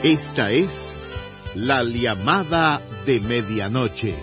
Esta es la llamada de medianoche.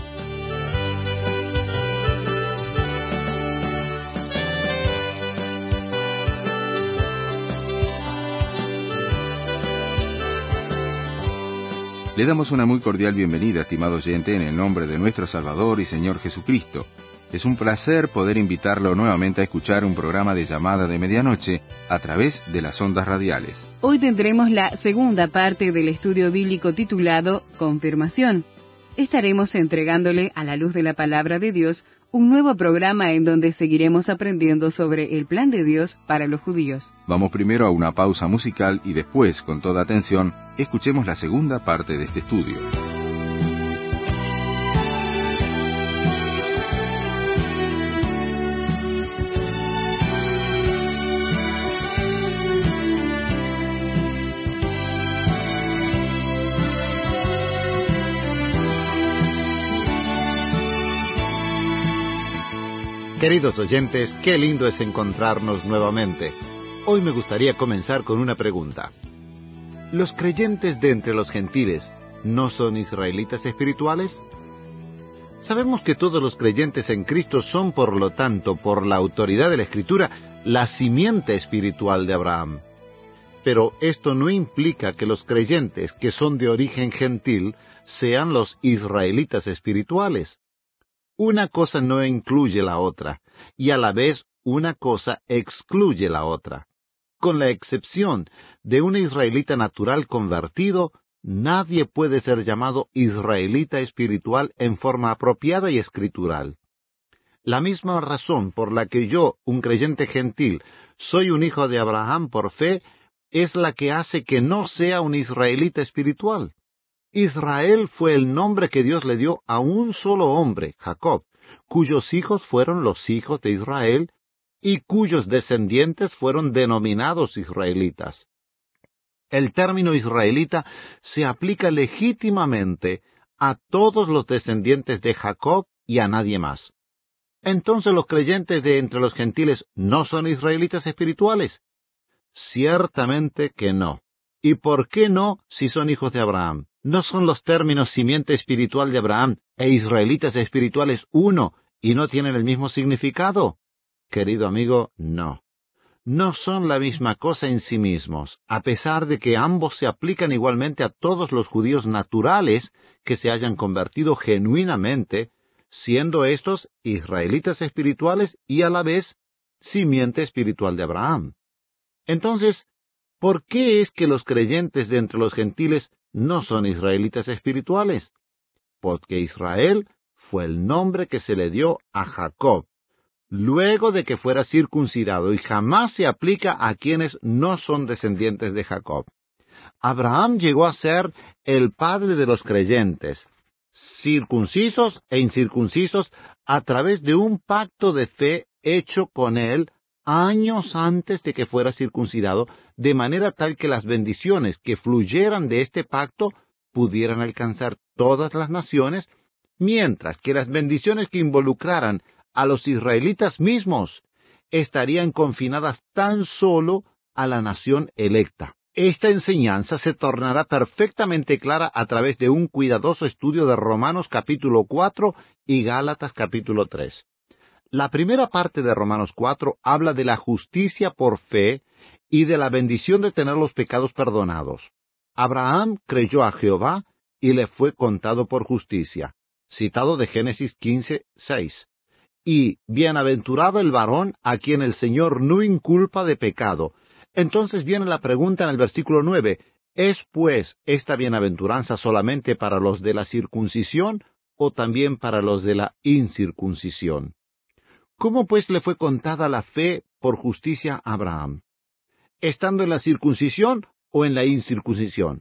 Le damos una muy cordial bienvenida, estimado oyente, en el nombre de nuestro Salvador y Señor Jesucristo. Es un placer poder invitarlo nuevamente a escuchar un programa de llamada de medianoche a través de las ondas radiales. Hoy tendremos la segunda parte del estudio bíblico titulado Confirmación. Estaremos entregándole a la luz de la palabra de Dios un nuevo programa en donde seguiremos aprendiendo sobre el plan de Dios para los judíos. Vamos primero a una pausa musical y después, con toda atención, escuchemos la segunda parte de este estudio. Queridos oyentes, qué lindo es encontrarnos nuevamente. Hoy me gustaría comenzar con una pregunta. ¿Los creyentes de entre los gentiles no son israelitas espirituales? Sabemos que todos los creyentes en Cristo son, por lo tanto, por la autoridad de la Escritura, la simiente espiritual de Abraham. Pero esto no implica que los creyentes que son de origen gentil sean los israelitas espirituales. Una cosa no incluye la otra, y a la vez una cosa excluye la otra. Con la excepción de un israelita natural convertido, nadie puede ser llamado israelita espiritual en forma apropiada y escritural. La misma razón por la que yo, un creyente gentil, soy un hijo de Abraham por fe, es la que hace que no sea un israelita espiritual. Israel fue el nombre que Dios le dio a un solo hombre, Jacob, cuyos hijos fueron los hijos de Israel y cuyos descendientes fueron denominados israelitas. El término israelita se aplica legítimamente a todos los descendientes de Jacob y a nadie más. Entonces, ¿los creyentes de entre los gentiles no son israelitas espirituales? Ciertamente que no. ¿Y por qué no si son hijos de Abraham? ¿No son los términos simiente espiritual de Abraham e israelitas espirituales uno y no tienen el mismo significado? Querido amigo, no. No son la misma cosa en sí mismos, a pesar de que ambos se aplican igualmente a todos los judíos naturales que se hayan convertido genuinamente, siendo estos israelitas espirituales y a la vez simiente espiritual de Abraham. Entonces, ¿por qué es que los creyentes de entre los gentiles no son israelitas espirituales? Porque Israel fue el nombre que se le dio a Jacob, luego de que fuera circuncidado, y jamás se aplica a quienes no son descendientes de Jacob. Abraham llegó a ser el padre de los creyentes, circuncisos e incircuncisos, a través de un pacto de fe hecho con él años antes de que fuera circuncidado, de manera tal que las bendiciones que fluyeran de este pacto pudieran alcanzar todas las naciones, mientras que las bendiciones que involucraran a los israelitas mismos estarían confinadas tan solo a la nación electa. Esta enseñanza se tornará perfectamente clara a través de un cuidadoso estudio de Romanos capítulo 4 y Gálatas capítulo 3. La primera parte de Romanos 4 habla de la justicia por fe y de la bendición de tener los pecados perdonados. Abraham creyó a Jehová y le fue contado por justicia, citado de Génesis 15:6. Y bienaventurado el varón a quien el Señor no inculpa de pecado. Entonces viene la pregunta en el versículo 9, ¿es pues esta bienaventuranza solamente para los de la circuncisión o también para los de la incircuncisión? ¿Cómo pues le fue contada la fe por justicia a Abraham? ¿Estando en la circuncisión o en la incircuncisión?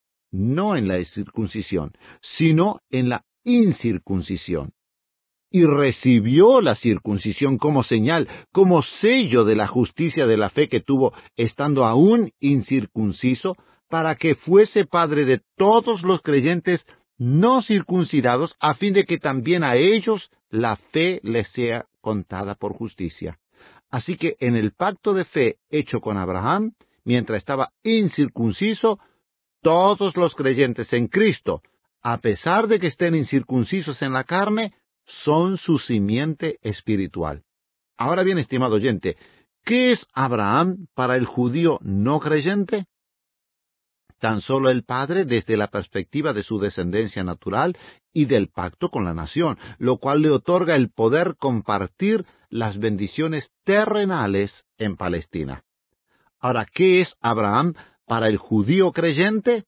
No en la circuncisión, sino en la incircuncisión. Y recibió la circuncisión como señal, como sello de la justicia de la fe que tuvo estando aún incircunciso, para que fuese padre de todos los creyentes no circuncidados, a fin de que también a ellos la fe les sea contada por justicia. Así que en el pacto de fe hecho con Abraham, mientras estaba incircunciso, todos los creyentes en Cristo, a pesar de que estén incircuncisos en la carne, son su simiente espiritual. Ahora bien, estimado oyente, ¿qué es Abraham para el judío no creyente? Tan solo el padre desde la perspectiva de su descendencia natural y del pacto con la nación, lo cual le otorga el poder compartir las bendiciones terrenales en Palestina. Ahora, ¿qué es Abraham para el judío creyente?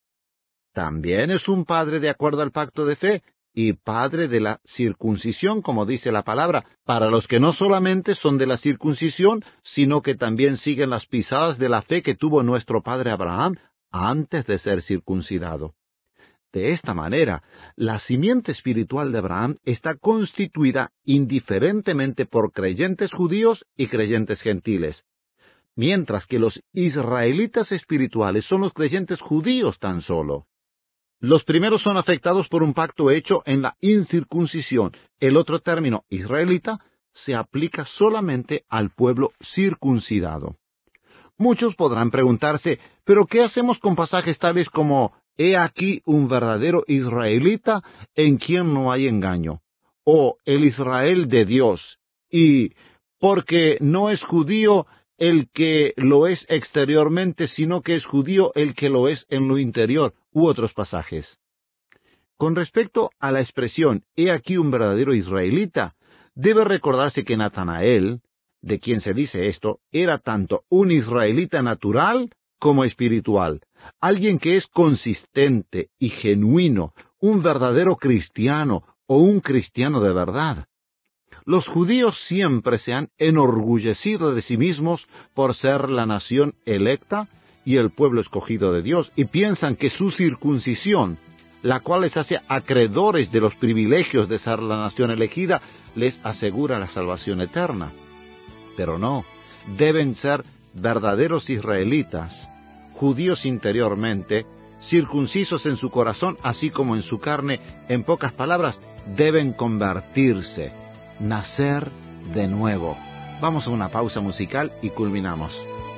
También es un padre de acuerdo al pacto de fe y padre de la circuncisión, como dice la palabra, para los que no solamente son de la circuncisión, sino que también siguen las pisadas de la fe que tuvo nuestro padre Abraham antes de ser circuncidado. De esta manera, la simiente espiritual de Abraham está constituida indiferentemente por creyentes judíos y creyentes gentiles, mientras que los israelitas espirituales son los creyentes judíos tan solo. Los primeros son afectados por un pacto hecho en la incircuncisión. El otro término, israelita, se aplica solamente al pueblo circuncidado. Muchos podrán preguntarse, ¿pero qué hacemos con pasajes tales como «He aquí un verdadero israelita en quien no hay engaño», o «El Israel de Dios», y «Porque no es judío el que lo es exteriormente, sino que es judío el que lo es en lo interior», u otros pasajes? Con respecto a la expresión «He aquí un verdadero israelita», debe recordarse que Natanael, de quien se dice esto, era tanto un israelita natural como espiritual, alguien que es consistente y genuino, un verdadero cristiano o un cristiano de verdad. Los judíos siempre se han enorgullecido de sí mismos por ser la nación electa y el pueblo escogido de Dios, y piensan que su circuncisión, la cual les hace acreedores de los privilegios de ser la nación elegida, les asegura la salvación eterna. Pero no, deben ser verdaderos israelitas, judíos interiormente, circuncisos en su corazón, así como en su carne. En pocas palabras, deben convertirse, nacer de nuevo. Vamos a una pausa musical y culminamos.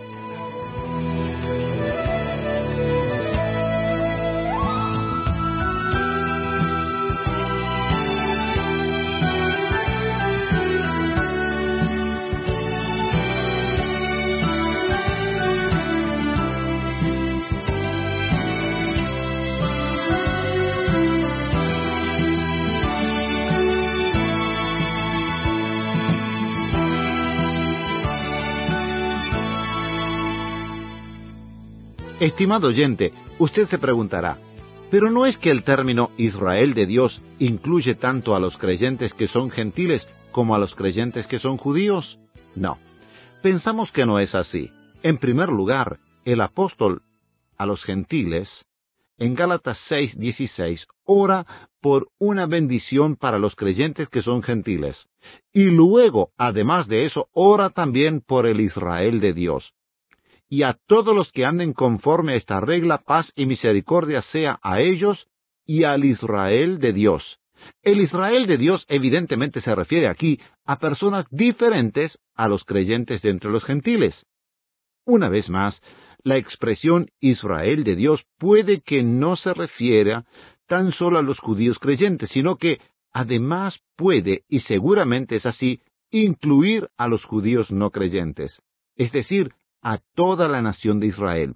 Estimado oyente, usted se preguntará, ¿pero no es que el término Israel de Dios incluye tanto a los creyentes que son gentiles como a los creyentes que son judíos? No, pensamos que no es así. En primer lugar, el apóstol a los gentiles, en Gálatas 6:16, ora por una bendición para los creyentes que son gentiles. Y luego, además de eso, ora también por el Israel de Dios. Y a todos los que anden conforme a esta regla, paz y misericordia sea a ellos y al Israel de Dios. El Israel de Dios evidentemente se refiere aquí a personas diferentes a los creyentes de entre los gentiles. Una vez más, la expresión Israel de Dios puede que no se refiera tan solo a los judíos creyentes, sino que además puede, y seguramente es así, incluir a los judíos no creyentes, es decir, a toda la nación de Israel.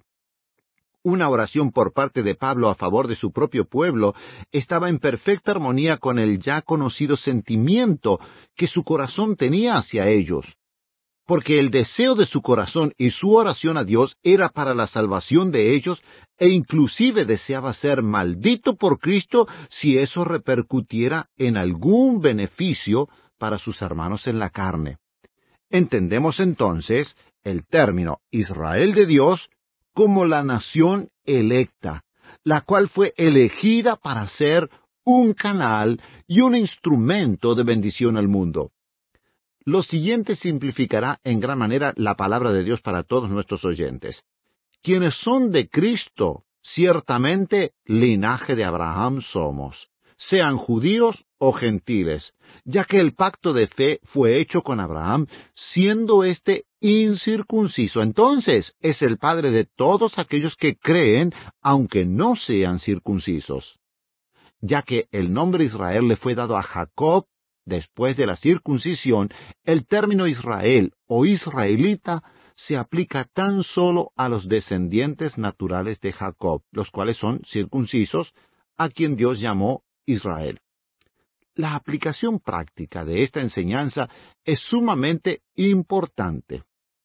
Una oración por parte de Pablo a favor de su propio pueblo estaba en perfecta armonía con el ya conocido sentimiento que su corazón tenía hacia ellos, porque el deseo de su corazón y su oración a Dios era para la salvación de ellos, e inclusive deseaba ser maldito por Cristo si eso repercutiera en algún beneficio para sus hermanos en la carne. Entendemos entonces el término Israel de Dios como la nación electa, la cual fue elegida para ser un canal y un instrumento de bendición al mundo. Lo siguiente simplificará en gran manera la palabra de Dios para todos nuestros oyentes. Quienes son de Cristo, ciertamente linaje de Abraham somos, sean judíos o gentiles, ya que el pacto de fe fue hecho con Abraham, siendo éste incircunciso. Entonces, es el padre de todos aquellos que creen, aunque no sean circuncisos. Ya que el nombre Israel le fue dado a Jacob después de la circuncisión, el término Israel o israelita se aplica tan solo a los descendientes naturales de Jacob, los cuales son circuncisos, a quien Dios llamó Israel. La aplicación práctica de esta enseñanza es sumamente importante.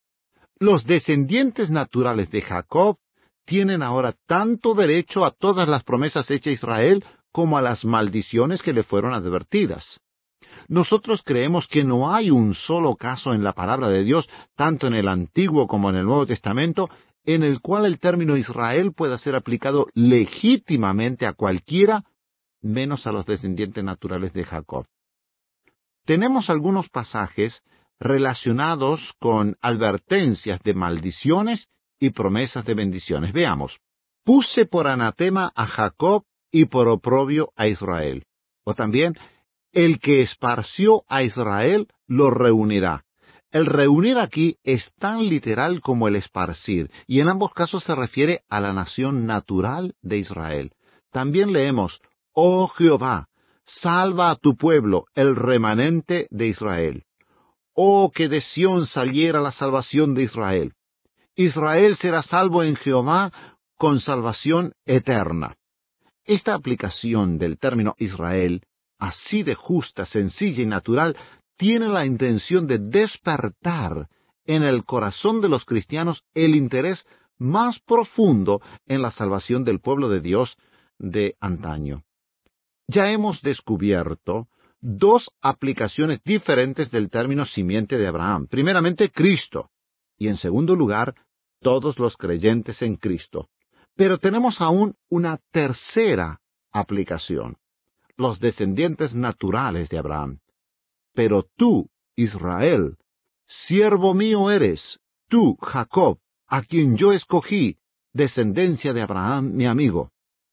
Los descendientes naturales de Jacob tienen ahora tanto derecho a todas las promesas hechas a Israel como a las maldiciones que le fueron advertidas. Nosotros creemos que no hay un solo caso en la palabra de Dios, tanto en el Antiguo como en el Nuevo Testamento, en el cual el término Israel pueda ser aplicado legítimamente a cualquiera, menos a los descendientes naturales de Jacob. Tenemos algunos pasajes relacionados con advertencias de maldiciones y promesas de bendiciones. Veamos. Puse por anatema a Jacob y por oprobio a Israel. O también, el que esparció a Israel lo reunirá. El reunir aquí es tan literal como el esparcir, y en ambos casos se refiere a la nación natural de Israel. También leemos, oh Jehová, salva a tu pueblo, el remanente de Israel. Oh, que de Sión saliera la salvación de Israel. Israel será salvo en Jehová con salvación eterna. Esta aplicación del término Israel, así de justa, sencilla y natural, tiene la intención de despertar en el corazón de los cristianos el interés más profundo en la salvación del pueblo de Dios de antaño. Ya hemos descubierto dos aplicaciones diferentes del término simiente de Abraham. Primeramente, Cristo, y en segundo lugar, todos los creyentes en Cristo. Pero tenemos aún una tercera aplicación, los descendientes naturales de Abraham. Pero tú, Israel, siervo mío eres, tú, Jacob, a quien yo escogí, descendencia de Abraham, mi amigo.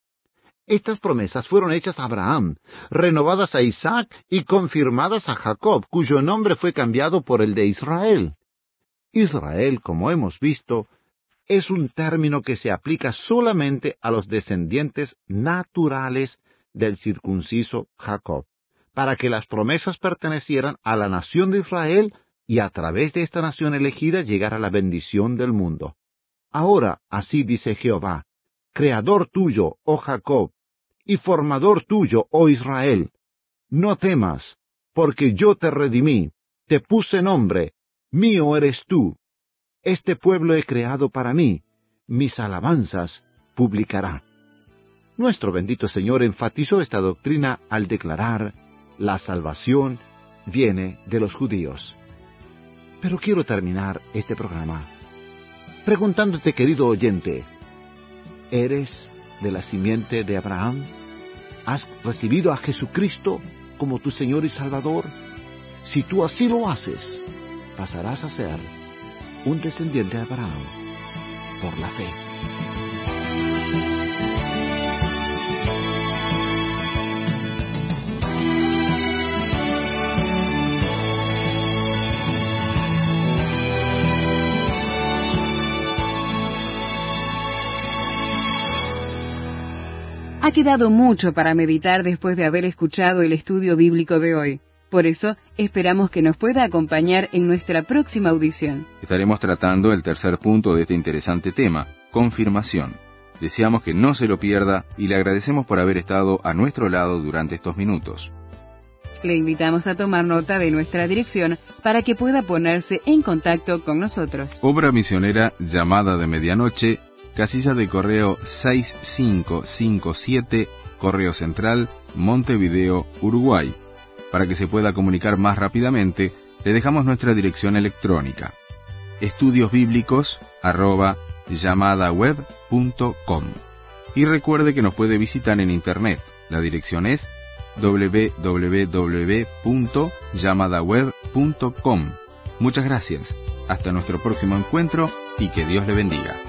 Estas promesas fueron hechas a Abraham, renovadas a Isaac y confirmadas a Jacob, cuyo nombre fue cambiado por el de Israel. Israel, como hemos visto, es un término que se aplica solamente a los descendientes naturales del circunciso Jacob, para que las promesas pertenecieran a la nación de Israel y a través de esta nación elegida llegara la bendición del mundo. Ahora, así dice Jehová, Creador tuyo, oh Jacob, y formador tuyo, oh Israel, no temas, porque yo te redimí, te puse nombre, mío eres tú. Este pueblo he creado para mí, mis alabanzas publicará. Nuestro bendito Señor enfatizó esta doctrina al declarar, la salvación viene de los judíos. Pero quiero terminar este programa preguntándote, querido oyente, ¿eres de la simiente de Abraham? ¿Has recibido a Jesucristo como tu Señor y Salvador? Si tú así lo haces, pasarás a ser un descendiente de Abraham por la fe. Ha quedado mucho para meditar después de haber escuchado el estudio bíblico de hoy. Por eso, esperamos que nos pueda acompañar en nuestra próxima audición. Estaremos tratando el tercer punto de este interesante tema, confirmación. Deseamos que no se lo pierda y le agradecemos por haber estado a nuestro lado durante estos minutos. Le invitamos a tomar nota de nuestra dirección para que pueda ponerse en contacto con nosotros. Obra misionera Llamada de Medianoche, casilla de correo 6557, Correo Central, Montevideo, Uruguay. Para que se pueda comunicar más rápidamente, le dejamos nuestra dirección electrónica, estudiosbiblicos@llamadaweb.com. Y recuerde que nos puede visitar en internet. La dirección es www.llamadaweb.com. Muchas gracias. Hasta nuestro próximo encuentro y que Dios le bendiga.